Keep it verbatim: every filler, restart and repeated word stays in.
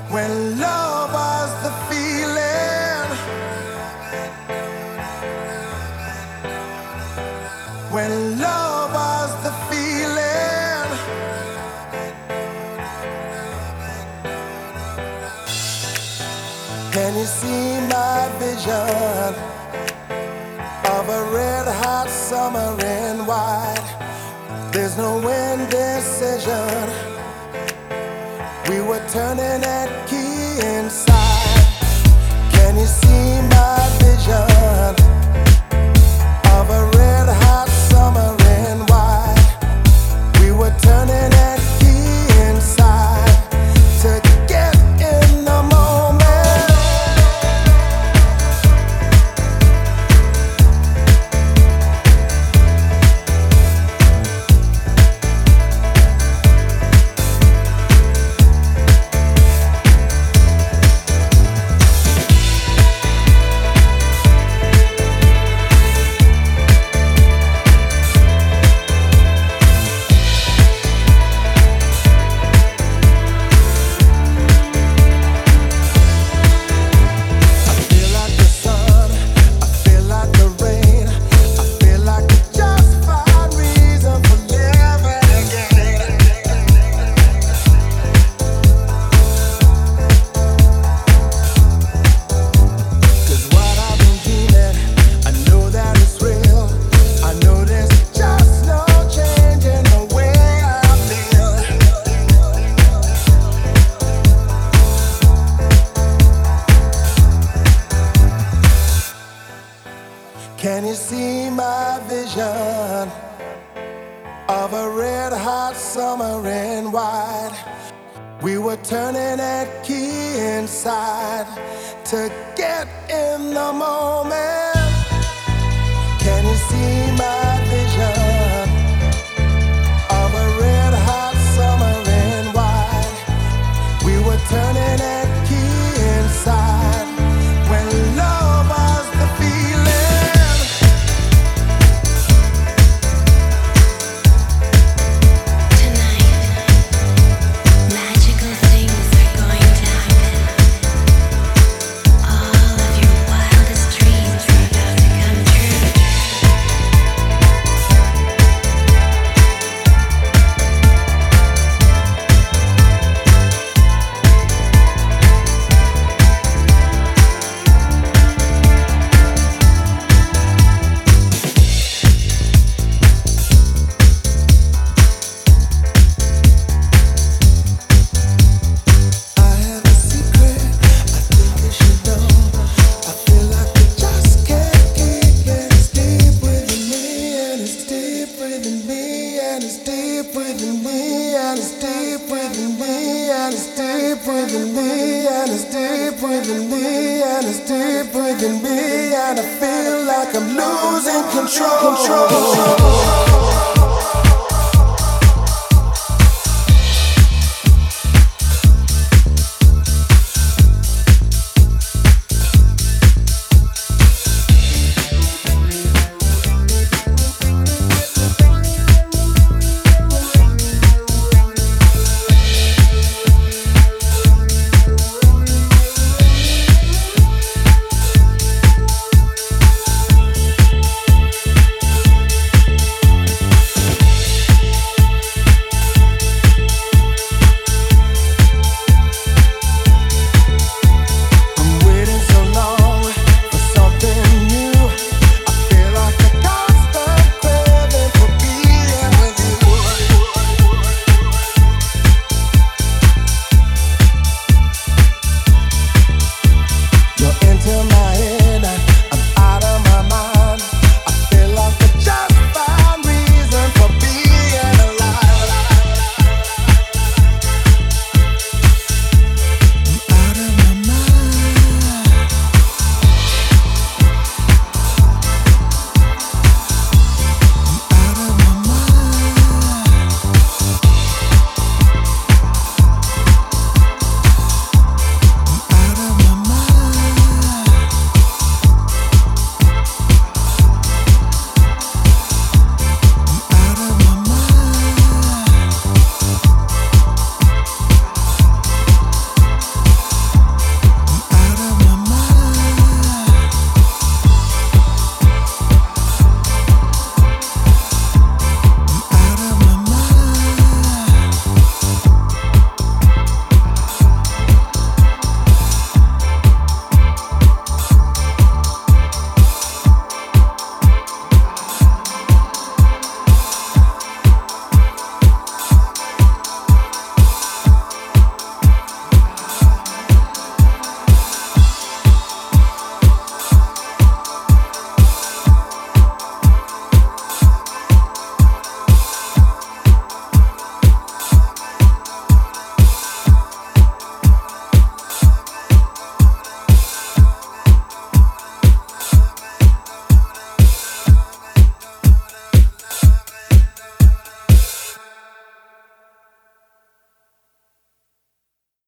When love was the feeling, when love was the feeling, can you see my vision of a red hot summer in white? There's no indecision. We were turning that key inside. Can you see my vision of a red hot summer in white? We were turning that key inside to get in the moment. Can you see my vision of a red hot summer in white? We were turning that key inside to get in the moment. Can you see my vision of a red hot summer in white? We were turning that key inside when love was the feeling. Within me and it's deep within me and it's deep within me and I feel like I'm losing control. control.